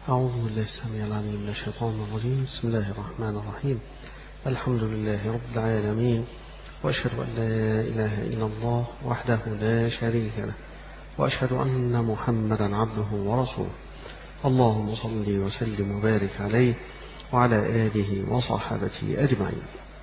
أعوذ بالله السميع العليم من الشيطان الرجيم. بسم الله الرحمن الرحيم. الحمد لله رب العالمين، وأشهد أن لا إله إلا الله وحده لا شريك له، وأشهد أن محمدا عبده ورسوله. اللهم صل وسلم وبارك عليه وعلى آله وصحبه أجمعين.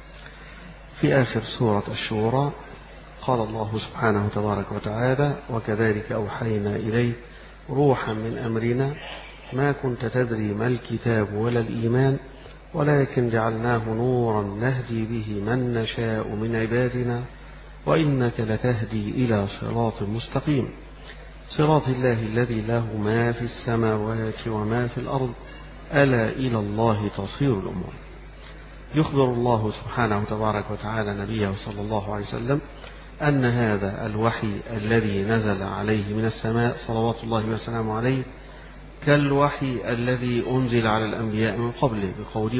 في آخر سورة الشورى قال الله سبحانه تبارك وتعالى: وكذلك أوحينا إليك روحا من أمرنا ما كنت تدري ما الكتاب ولا الإيمان ولكن جعلناه نورا نهدي به من نشاء من عبادنا وإنك لتهدي إلى صراط مستقيم صراط الله الذي له ما في السماوات وما في الأرض ألا إلى الله تصير الأمور. يخبر الله سبحانه تبارك وتعالى نبيه صلى الله عليه وسلم أن هذا الوحي الذي نزل عليه من السماء صلوات الله وسلامه عليه كالوحي الذي أنزل على الأنبياء من قبله، بقوله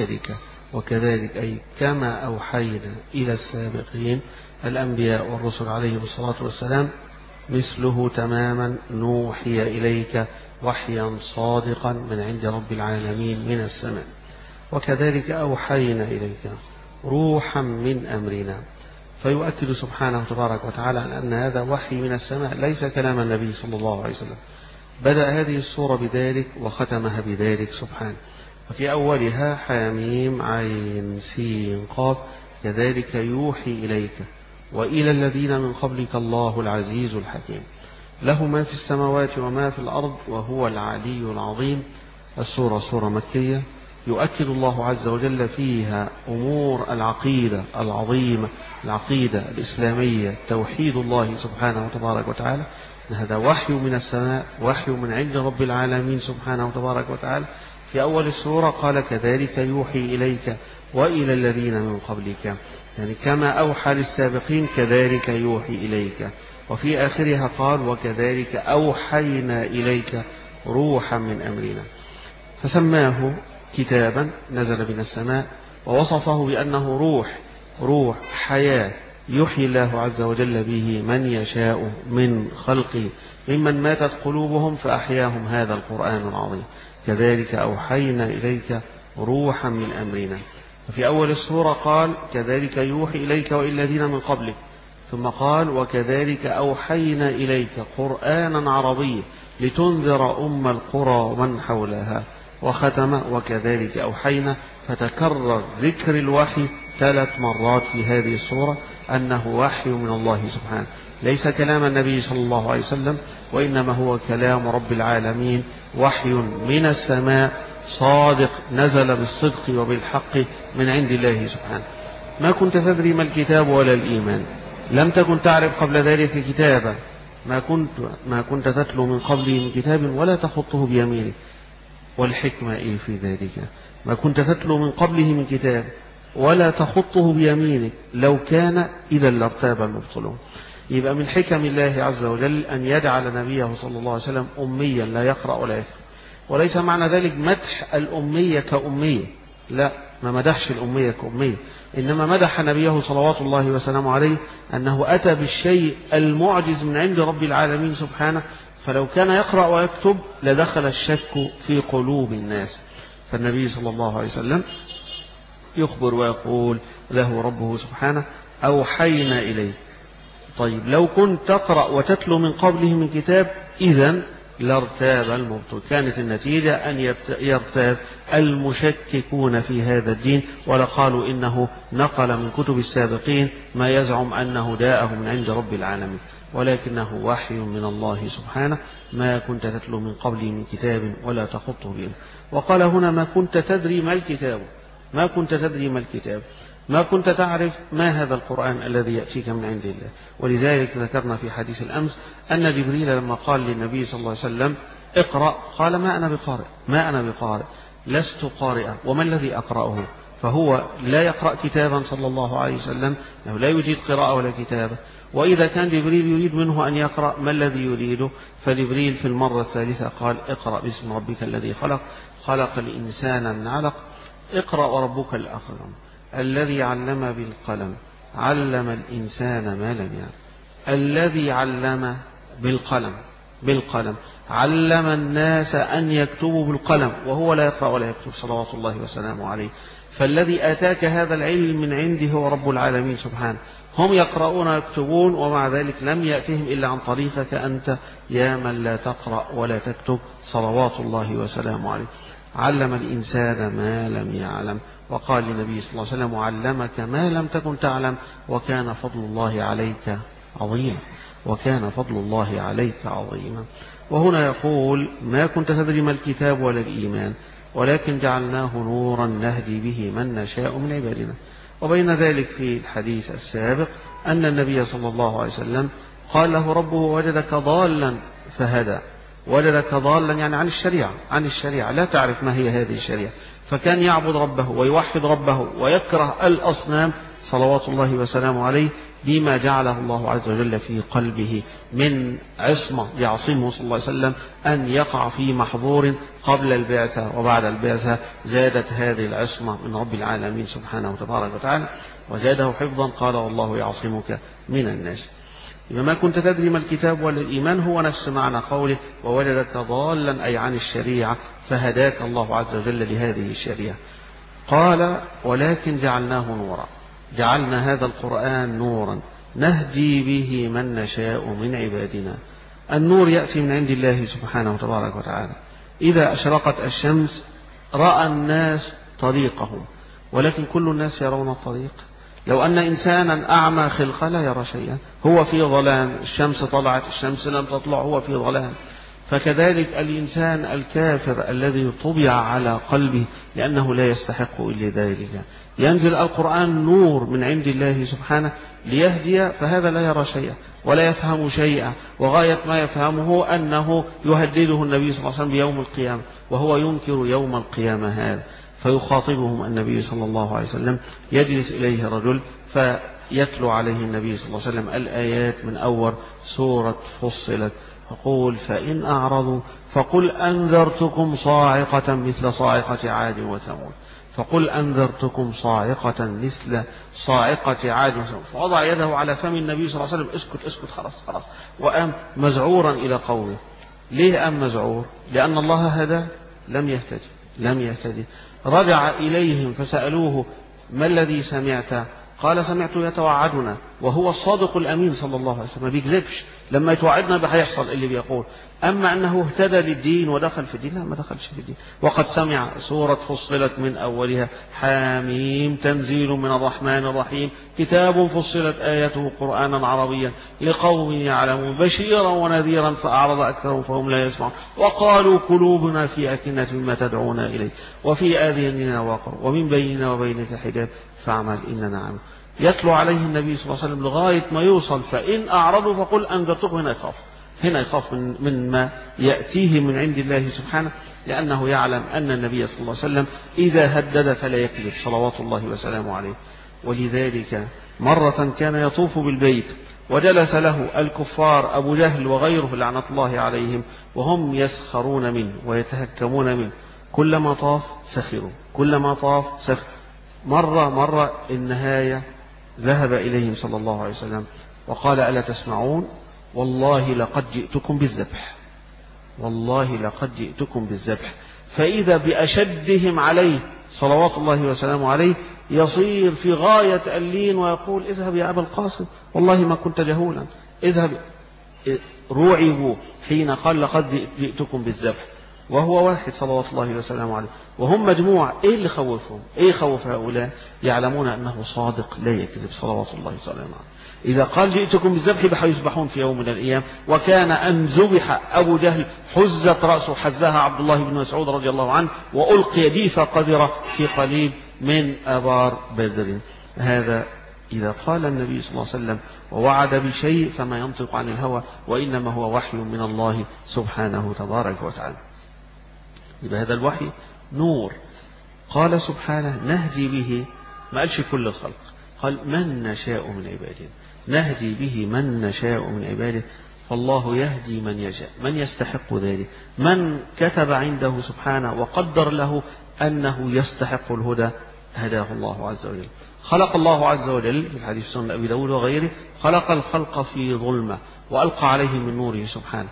وكذلك أي كما أوحينا إلى السابقين الأنبياء والرسل عليهم الصلاة والسلام مثله تماما نوحي إليك وحيا صادقا من عند رب العالمين من السماء. وكذلك أوحينا إليك روحا من أمرنا، فيؤكد سبحانه تبارك وتعالى أن هذا وحي من السماء ليس كلام النبي صلى الله عليه وسلم. بدأ هذه السورة بذلك وختمها بذلك سبحانه. وفي أولها حاميم عين سين قاف كذلك يوحي إليك وإلى الذين من قبلك الله العزيز الحكيم له ما في السماوات وما في الأرض وهو العلي العظيم. السورة سورة مكية يؤكد الله عز وجل فيها أمور العقيدة العظيمة، العقيدة الإسلامية، توحيد الله سبحانه وتبارك وتعالى. هذا وحي من السماء، وحي من عند رب العالمين سبحانه وتبارك وتعالى. في أول السورة قال كذلك يوحي إليك وإلى الذين من قبلك، يعني كما أوحى للسابقين كذلك يوحي إليك. وفي آخرها قال وكذلك أوحينا إليك روحا من أمرنا، فسماه كتابا نزل من السماء ووصفه بأنه روح حياة يحيي الله عز وجل به من يشاء من خلقه ممن ماتت قلوبهم فأحياهم هذا القرآن العظيم. كذلك أوحينا إليك روحا من أمرنا. وفي أول السورة قال كذلك يوحي إليك وإلى الذين من قبلك، ثم قال وكذلك أوحينا إليك قرآنا عربيا لتنذر أم القرى ومن حولها، وختم وكذلك أوحينا. فتكرر ذكر الوحي 3 مرات في هذه السورة أنه وحي من الله سبحانه، ليس كلام النبي صلى الله عليه وسلم، وإنما هو كلام رب العالمين، وحي من السماء صادق نزل بالصدق وبالحق من عند الله سبحانه. ما كنت تدري ما الكتاب ولا الإيمان، لم تكن تعرف قبل ذلك كتابا، ما كنت تتلو من قبله من كتاب ولا تخطه بيمينك. والحكمة إيه في ذلك؟ ما كنت تتلو من قبله من كتاب ولا تخطه بيمينك، لو كان إذا لارتاب المبطلون. يبقى من حكم الله عز وجل أن يجعل نبيه صلى الله عليه وسلم أميا لا يقرأ ولا يكتب. وليس معنى ذلك مدح الأمية كأمية، لا، ما مدحش الأمية كأمية، إنما مدح نبيه صلوات الله وسلامه عليه أنه أتى بالشيء المعجز من عند رب العالمين سبحانه، فلو كان يقرأ ويكتب لدخل الشك في قلوب الناس. فالنبي صلى الله عليه وسلم يخبر ويقول له ربه سبحانه أوحينا إليه. طيب لو كنت تقرأ وتتلو من قبله من كتاب إذن لارتاب المبطل، كانت النتيجة أن يرتاب المشككون في هذا الدين، ولقالوا إنه نقل من كتب السابقين ما يزعم أنه داءه من عند رب العالمين، ولكنه وحي من الله سبحانه. ما كنت تتلو من قبله من كتاب ولا تخطه بيمينك. وقال هنا ما كنت تدري ما الكتاب، ما كنت تدري ما الكتاب، ما كنت تعرف ما هذا القرآن الذي يأتيك من عند الله. ولذلك ذكرنا في حديث الأمس أن جبريل لما قال للنبي صلى الله عليه وسلم اقرأ قال ما أنا بقارئ لست قارئا وما الذي أقرأه. فهو لا يقرأ كتابا صلى الله عليه وسلم، أنه لا يجيد قراءة ولا كتابة. وإذا كان جبريل يريد منه أن يقرأ ما الذي يريده؟ فجبريل في المرة الثالثة قال اقرأ باسم ربك الذي خلق الإنسان من علق اقرأ وربك الأكرم الذي علم بالقلم علم الإنسان ما لم يعلم. الذي علم بالقلم بالقلم، علم الناس أن يكتبوا بالقلم وهو لا يقرأ ولا يكتب صلوات الله وسلامه عليه. فالذي آتاك هذا العلم من عنده هو رب العالمين سبحانه. هم يقرؤون ويكتبون ومع ذلك لم يأتهم إلا عن طريقك أنت يا من لا تقرأ ولا تكتب صلوات الله وسلامه عليه. علم الإنسان ما لم يعلم، وقال للنبي صلى الله عليه وسلم علمك ما لم تكن تعلم وكان فضل الله عليك عظيما، وكان فضل الله عليك عظيما. وهنا يقول ما كنت تدري ما الكتاب ولا الإيمان ولكن جعلناه نورا نهدي به من نشاء من عبادنا. وبين ذلك في الحديث السابق أن النبي صلى الله عليه وسلم قال له ربه وجدك ضالا فهدى. وجدك ضالا يعني عن الشريعة لا تعرف ما هي هذه الشريعة، فكان يعبد ربه ويوحد ربه ويكره الأصنام صلوات الله وسلامه عليه بما جعله الله عز وجل في قلبه من عصمة يعصمه صلى الله عليه وسلم أن يقع في محظور قبل البعثة وبعد البعثة. زادت هذه العصمة من رب العالمين سبحانه وتبارك وتعالى وزاده حفظا. قال والله يعصمك من الناس. إذا ما كنت تدري ما الكتاب ولا الإيمان هو نفس معنى قوله ووجدك ضالا أي عن الشريعة فهداك الله عز وجل لهذه الشريعة. قال ولكن جعلناه نورا، جعلنا هذا القرآن نورا نهدي به من نشاء من عبادنا. النور يأتي من عند الله سبحانه وتبارك وتعالى. إذا أشرقت الشمس رأى الناس طريقهم، ولكن كل الناس يرون الطريق. لو أن إنسانا أعمى خلقه لا يرى شيئا، هو في ظلام، الشمس طلعت الشمس لم تطلع هو في ظلام. فكذلك الإنسان الكافر الذي طبع على قلبه لأنه لا يستحق إلا ذلك ينزل القرآن نور من عند الله سبحانه ليهدي، فهذا لا يرى شيئا ولا يفهم شيئا، وغاية ما يفهمه أنه يهدده النبي صلى الله عليه وسلم بيوم القيامة وهو ينكر يوم القيامة هذا. فيخاطبهم النبي صلى الله عليه وسلم، يجلس إليه رجل فيتلو عليه النبي صلى الله عليه وسلم الآيات من أول سورة فصلت، فقول فإن أعرضوا فقل أنذرتكم صاعقة مثل صاعقة عاد وثمود، فقل أنذرتكم صاعقة مثل صاعقة عاد وثمود. فوضع يده على فم النبي صلى الله عليه وسلم اسكت اسكت خلاص، وقام مزعورا إلى قومه. ليه قام مزعور؟ لأن الله هدى لم يهتدي. رجع إليهم فسألوه ما الذي سمعت؟ قال سمعت يتوعدنا، وهو الصادق الأمين صلى الله عليه وسلم ما بيكذبش، لما يتوعدنا بيحصل اللي بيقول. أما أنه اهتدى للدين ودخل في الدين لا، ما دخلش في الدين. وقد سمع سورة فصلت من أولها حاميم تنزيل من الرحمن الرحيم كتاب فصلت آياته قرآنا عربيا لقوم يعلمون بشيرا ونذيرا فأعرض أكثرهم فهم لا يسمعون وقالوا قلوبنا في أكنة مما تدعونا إليه وفي آذاننا وقر ومن بيننا وبينك حجاب فاعمل إننا عامل. يتلو عليه النبي صلى الله عليه وسلم لغاية ما يوصل فإن أعرضوا فقل أنذرتكم. هنا يخاف من ما يأتيه من عند الله سبحانه، لأنه يعلم أن النبي صلى الله عليه وسلم إذا هدد فلا يكذب صلوات الله وسلامه عليه. ولذلك مرة كان يطوف بالبيت وجلس له الكفار أبو جهل وغيره لعنة الله عليهم وهم يسخرون منه ويتهكمون منه. كلما طاف سخروا. مرة النهاية ذهب إليهم صلى الله عليه وسلم وقال ألا تسمعون والله لقد جئتكم بالذبح. فإذا بأشدهم عليه صلوات الله وسلامه عليه يصير في غاية اللين ويقول اذهب يا أبا القاسم والله ما كنت جهولا اذهب. رعبوا حين قال لقد جئتكم بالذبح وهو واحد صلوات الله وسلامه عليه وهم مجموعة. ايه اللي خوفهم؟ ايه خوف هؤلاء؟ يعلمون انه صادق لا يكذب صلوات الله وسلامه عليه. إذا قال جئتكم بالذبح بحيذبحون في يوم من الأيام. وكان أن ذبح أبو جهل حزت رأسه حزها عبد الله بن مسعود رضي الله عنه وألقي جيفة قذرة في قليب من آبار بدر. هذا إذا قال النبي صلى الله عليه وسلم ووعد بشيء فما ينطق عن الهوى وإنما هو وحي من الله سبحانه تبارك وتعالى. يبقى هذا الوحي نور. قال سبحانه نهدي به، ما قالش كل الخلق، قال من نشاء من عباده، نهدي به من نشاء من عباده. فالله يهدي من يشاء، من يستحق ذلك، من كتب عنده سبحانه وقدر له أنه يستحق الهدى هداه الله عز وجل. خلق الله عز وجل في الحديث سنن أبي داود وغيره خلق الخلق في ظلمة وألقى عليهم من نوره سبحانه،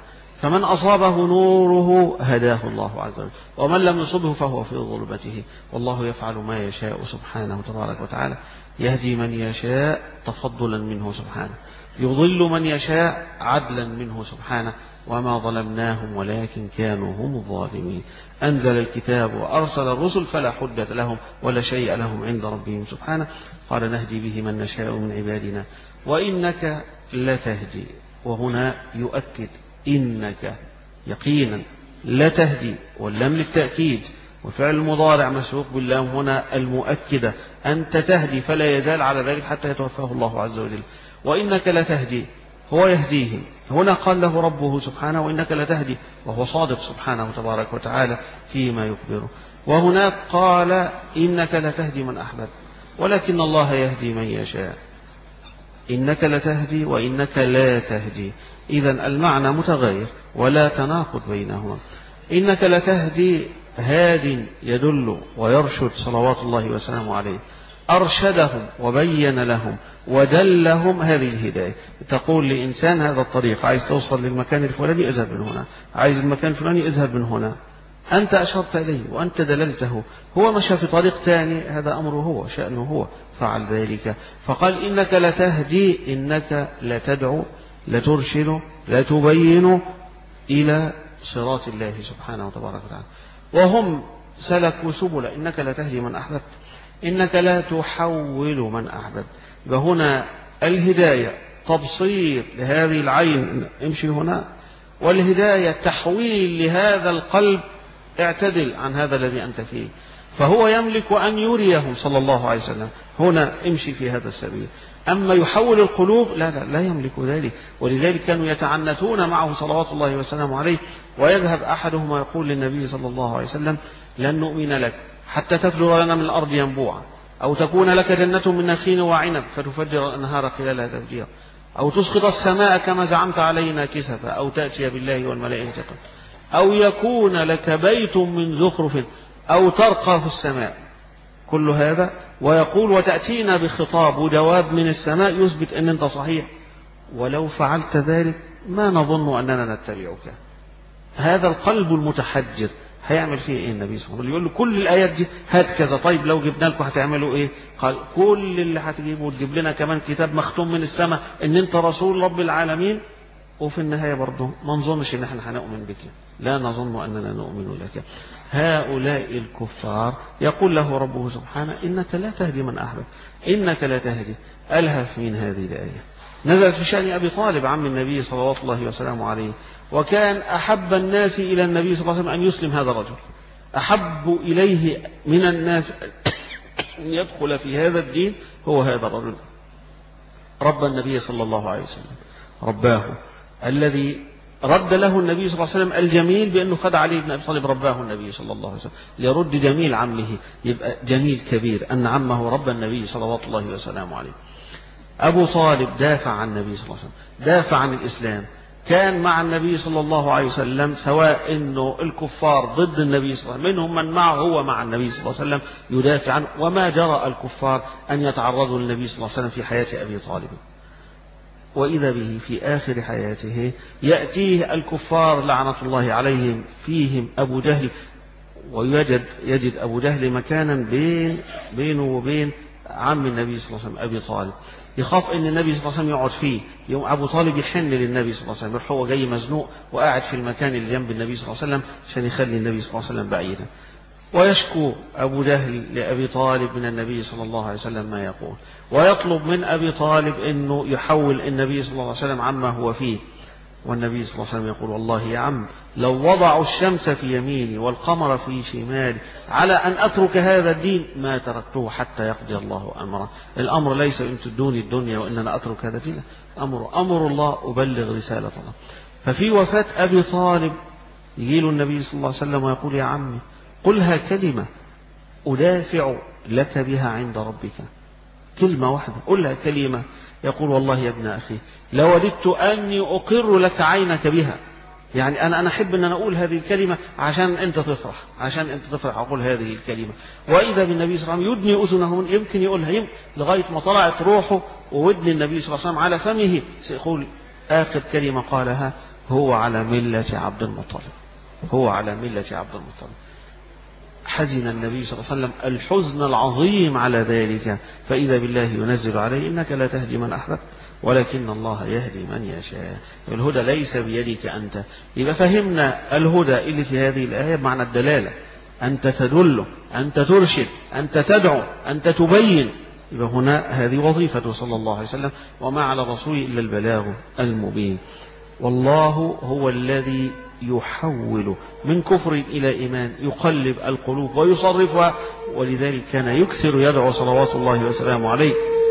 فمن أصابه نوره هداه الله عز وجل، ومن لم يصبه فهو في ظلمته. والله يفعل ما يشاء سبحانه تبارك وتعالى، يهدي من يشاء تفضلا منه سبحانه، يضل من يشاء عدلا منه سبحانه، وما ظلمناهم ولكن كانوا هم الظالمين. أنزل الكتاب وأرسل الرسل فلا حجة لهم ولا شيء لهم عند ربهم سبحانه. قال نهدي به من نشاء من عبادنا وإنك لتهدي، وهنا يؤكد إنك يقينا لتهدي، واللام للتأكيد، وفعل المضارع مسبوق باللام هنا المؤكدة، أنت تهدي فلا يزال على ذلك حتى يتوفاه الله عز وجل. وإنك لتهدي هو يهديهم، هنا قال له ربه سبحانه وإنك لتهدي، وهو صادق سبحانه تبارك وتعالى فيما يخبره. وهناك قال إنك لتهدي من أحببت ولكن الله يهدي من يشاء. إنك لتهدي وإنك لا تهدي، إذن المعنى متغير ولا تناقض بينهما. إنك لتهدي هاد يدل ويرشد صلوات الله وسلامه عليه، أرشدهم وبين لهم ودلهم هذه الهداية. تقول لإنسان هذا الطريق، عايز توصل للمكان الفلاني اذهب من هنا، عايز المكان الفلاني اذهب من هنا، أنت أشرت إليه وأنت دللته، هو مشى في طريق ثاني، هذا أمره هو، شأنه هو، فعل ذلك. فقال إنك لتهدي، إنك لتدعو، لترشد، لتبين إلى صراط الله سبحانه وتبارك وتعالى. وهم سلكوا سبل، إنك لتهدي من أحببت، إنك لا تحول من أحببت. فهنا الهداية تبصير لهذه العين امشي هنا، والهداية تحويل لهذا القلب اعتدل عن هذا الذي أنت فيه. فهو يملك أن يريهم صلى الله عليه وسلم هنا امشي في هذا السبيل، أما يحول القلوب لا يملك ذلك. ولذلك كانوا يتعنتون معه صلوات الله وسلامه عليه، ويذهب أحدهم ويقول للنبي صلى الله عليه وسلم لن نؤمن لك حتى تفجر لنا من الأرض ينبوعا، أو تكون لك جنة من نخيل وعنب فتفجر الأنهار خلالها تفجيرا، أو تسقط السماء كما زعمت علينا كسفا، أو تأتي بالله والملائكة قبلا، أو يكون لك بيت من زخرف، أو ترقى في السماء. كل هذا ويقول وتأتينا بخطاب ودواب من السماء يثبت أن أنت صحيح، ولو فعلت ذلك ما نظن أننا نتبعك. هذا القلب المتحجر هيعمل فيه ايه النبي صلى الله عليه وسلم؟ يقول له كل الايات دي هات كذا، طيب لو جبنا لكم هتعملوا ايه؟ قال كل اللي هتجيبوا وتجيب لنا كمان كتاب مختوم من السماء ان انت رسول رب العالمين، وفي النهايه برضه ما نظنش ان احنا هنؤمن بك، لا نظن اننا نؤمن لك. هؤلاء الكفار يقول له ربه سبحانه انك لا تهدي من احببت، انك لا تهدي. الهف من هذه الايه نزلت في شأن ابي طالب عم النبي صلوات الله وسلامه عليه، وكان أحب الناس إلى النبي صلى الله عليه وسلم أن يسلم هذا الرجل، أحب إليه من الناس أن يدخل في هذا الدين هو هذا الرجل. رب النبي صلى الله عليه وسلم، رباه الذي رد له النبي صلى الله عليه وسلم الجميل بأنه خد علي بن أبي طالب، رباه النبي صلى الله عليه وسلم ليرد جميل عمه، يبقى جميل كبير أن عمه رب النبي صلوات الله وسلامه عليه. أبو طالب دافع عن النبي صلى الله عليه وسلم، دافع عن الإسلام، كان مع النبي صلى الله عليه وسلم، سواء انه الكفار ضد النبي صلى الله عليه وسلم منهم من معه هو مع النبي صلى الله عليه وسلم يدافع عنه، وما جرى الكفار ان يتعرضوا للنبي صلى الله عليه وسلم في حياة ابي طالب. واذا به في اخر حياته ياتيه الكفار لعنة الله عليهم فيهم ابو جهل، ويجد ابو جهل مكانا بينه وبين عم النبي صلى الله عليه وسلم ابي طالب، يخاف ان النبي صلى الله عليه وسلم يقعد فيه، يوم ابو طالب يحن للنبي صلى الله عليه وسلم، هو جاي مزنوق وقاعد في المكان اللي جنب النبي صلى الله عليه وسلم عشان يخلي النبي صلى الله عليه وسلم بعيدا. ويشكو ابو جهل لابي طالب من النبي صلى الله عليه وسلم ما يقول، ويطلب من ابي طالب انه يحول النبي صلى الله عليه وسلم عما هو فيه. والنبي صلى الله عليه وسلم يقول والله يا عم لو وضعوا الشمس في يميني والقمر في شمالي على أن أترك هذا الدين ما تركته حتى يقضي الله أمره. الأمر ليس أن تدوني الدنيا وإن أنا أترك هذا الدين، أمر الله، أبلغ رسالة الله. ففي وفاة أبي طالب يجيله النبي صلى الله عليه وسلم ويقول يا عمي قلها كلمة أدافع لك بها عند ربك، كلمة واحدة قلها كلمة. يقول والله يا ابن أخي لوددت أني أقر لك عينك بها، يعني أنا أحب أن أنا أقول هذه الكلمة عشان أنت تفرح، أقول هذه الكلمة. وإذا بالنبي صلى الله عليه وسلم يدني أذنه، يمكن يقولها لغاية ما طلعت روحه وودن النبي صلى الله عليه وسلم على فمه، سيقول آخر كلمة قالها هو على ملة عبد المطلب، هو على ملة عبد المطلب. حزن النبي صلى الله عليه وسلم الحزن العظيم على ذلك، فإذا بالله ينزل عليه إنك لا تهدي من أحببت ولكن الله يهدي من يشاء. الهدى ليس بيدك أنت. يبقى فهمنا الهدى اللي في هذه الآية بمعنى الدلالة، أنت تدل، أنت ترشد، أنت تدعو، أنت تبين. يبقى هنا هذه وظيفته صلى الله عليه وسلم، وما على الرسول إلا البلاغ المبين. والله هو الذي يحول من كفر إلى إيمان، يقلب القلوب ويصرفها. ولذلك كان يكثر يدعو صلوات الله وسلامه عليه: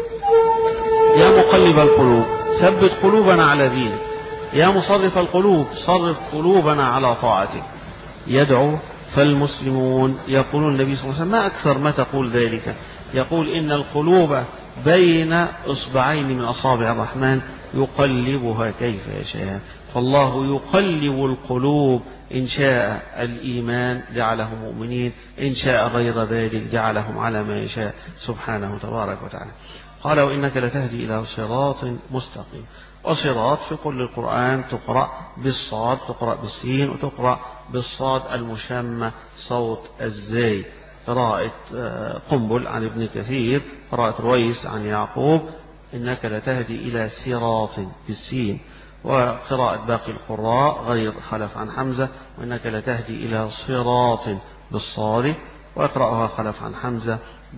يا مقلب القلوب ثبت قلوبنا على دينك، يا مصرف القلوب صرف قلوبنا على طاعتك. يدعو. فالمسلمون يقولون النبي صلى الله عليه وسلم: ما أكثر ما تقول ذلك، يقول: إن القلوب بين إصبعين من أصابع الرحمن يقلبها كيف يشاء. فالله يقلب القلوب، إن شاء الإيمان جعلهم مؤمنين، إن شاء غير ذلك جعلهم على ما يشاء سبحانه تبارك وتعالى. قال: وإنك لتهدي إلى صراط مستقيم. وصراط في كل القرآن تقرأ بالصاد، تقرأ بالسين، وتقرأ بالصاد المشمة صوت الزاي. قراءة قنبل عن ابن كثير، قراءة رويس عن يعقوب: إنك لتهدي إلى صراط بالسين. وقراءة باقي القراء غير خلف عن حمزة: وإنك لتهدي إلى صراط بالصاد. ويقرأها خلف عن حمزة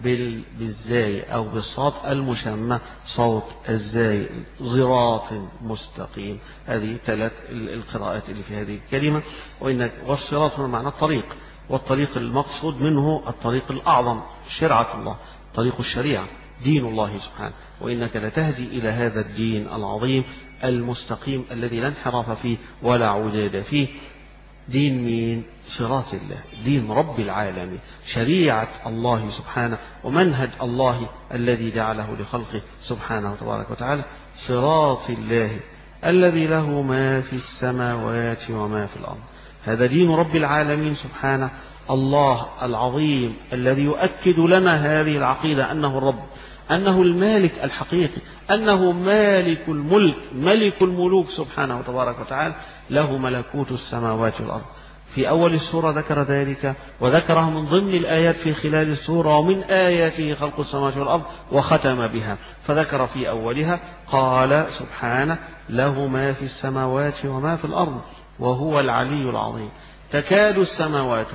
بالزاي أو بالصاد المشمة صوت الزاي، صراط مستقيم. هذه ثلاث القراءات اللي في هذه الكلمة. والصراط هو معنى الطريق، والطريق المقصود منه الطريق الأعظم، شرعة الله، طريق الشريعة، دين الله سبحانه. وإنك لتهدي إلى هذا الدين العظيم المستقيم الذي لا انحراف فيه ولا عداد فيه. دين مين؟ صراط الله، دين رب العالمين، شريعة الله سبحانه ومنهج الله الذي جعله لخلقه سبحانه تبارك وتعالى. صراط الله الذي له ما في السماوات وما في الأرض. هذا دين رب العالمين سبحانه، الله العظيم الذي يؤكد لنا هذه العقيدة أنه الرب، أنه المالك الحقيقي، أنه مالك الملك، ملك الملوك سبحانه تبارك وتعالى، له ملكوت السماوات والأرض. في أول السورة ذكر ذلك، وذكره من ضمن الآيات في خلال السورة: ومن آياته خلق السماوات والأرض، وختم بها. فذكر في أولها قال سبحانه: له ما في السماوات وما في الأرض وهو العلي العظيم. تكاد السماوات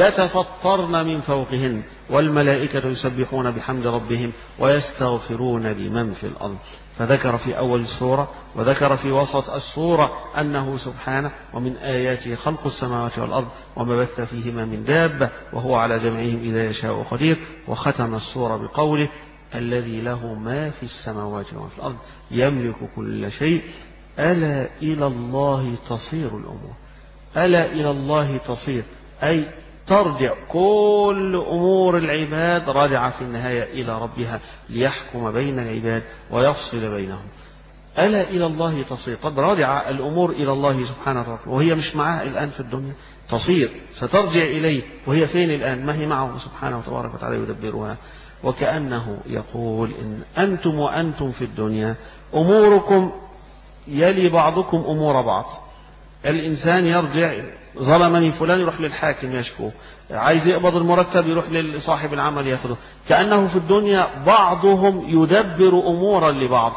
يتفطرن من فوقهن والملائكة يسبحون بحمد ربهم ويستغفرون لمن في الأرض. فذكر في أول السورة وذكر في وسط السورة أنه سبحانه: ومن آياته خلق السماوات والأرض وما بث فيهما من دابة وهو على جمعهم إذا يشاء قدير. وختم السورة بقوله: الذي له ما في السماوات وما في الأرض يملك كل شيء ألا إلى الله تصير الأمور. ألا إلى الله تصير، أي ترجع كل أمور العباد، راجعة في النهاية إلى ربها ليحكم بين العباد ويفصل بينهم. ألا إلى الله تصير. طب راجع الأمور إلى الله سبحانه وتعالى، وهي مش معاه الآن في الدنيا، تصير سترجع إليه، وهي فين الآن؟ ما هي معه سبحانه تبارك وتعالى يدبرها. وكأنه يقول: إن أنتم وأنتم في الدنيا أموركم يلي بعضكم أمور بعض. الإنسان يرجع: ظلمني فلان، يروح للحاكم يشكو، عايز يقبض المرتب يروح لصاحب العمل يأخذه. كأنه في الدنيا بعضهم يدبر أمورا لبعض.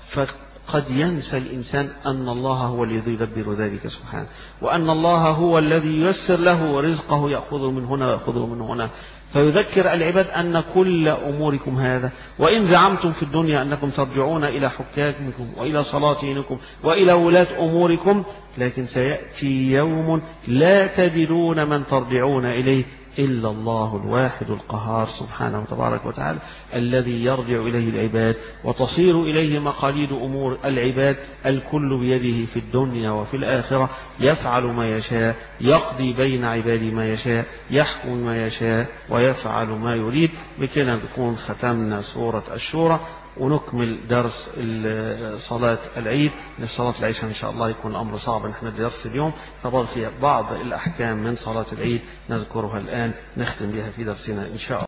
فقد ينسى الإنسان أن الله هو الذي يدبر ذلك سبحانه، وأن الله هو الذي ييسر له رزقه، يأخذه من هنا ويأخذه من هنا. فيذكر العباد أن كل أموركم هذا. وإن زعمتم في الدنيا أنكم ترجعون إلى حكامكم وإلى سلاطينكم وإلى ولاة أموركم، لكن سيأتي يوم لا تجدون من ترجعون إليه إلا الله الواحد القهار سبحانه تبارك وتعالى، الذي يرجع إليه العباد وتصير إليه مقاليد أمور العباد. الكل بيده في الدنيا وفي الآخرة، يفعل ما يشاء، يقضي بين عباده ما يشاء، يحكم ما يشاء، ويفعل ما يريد. بكده نكون ختمنا سورة الشورى، ونكمل درس صلاة العيد. في صلاة العشاء إن شاء الله يكون الأمر صعب نحن درس اليوم، فبقي بعض الأحكام من صلاة العيد نذكرها الآن نختم بها في درسنا إن شاء الله.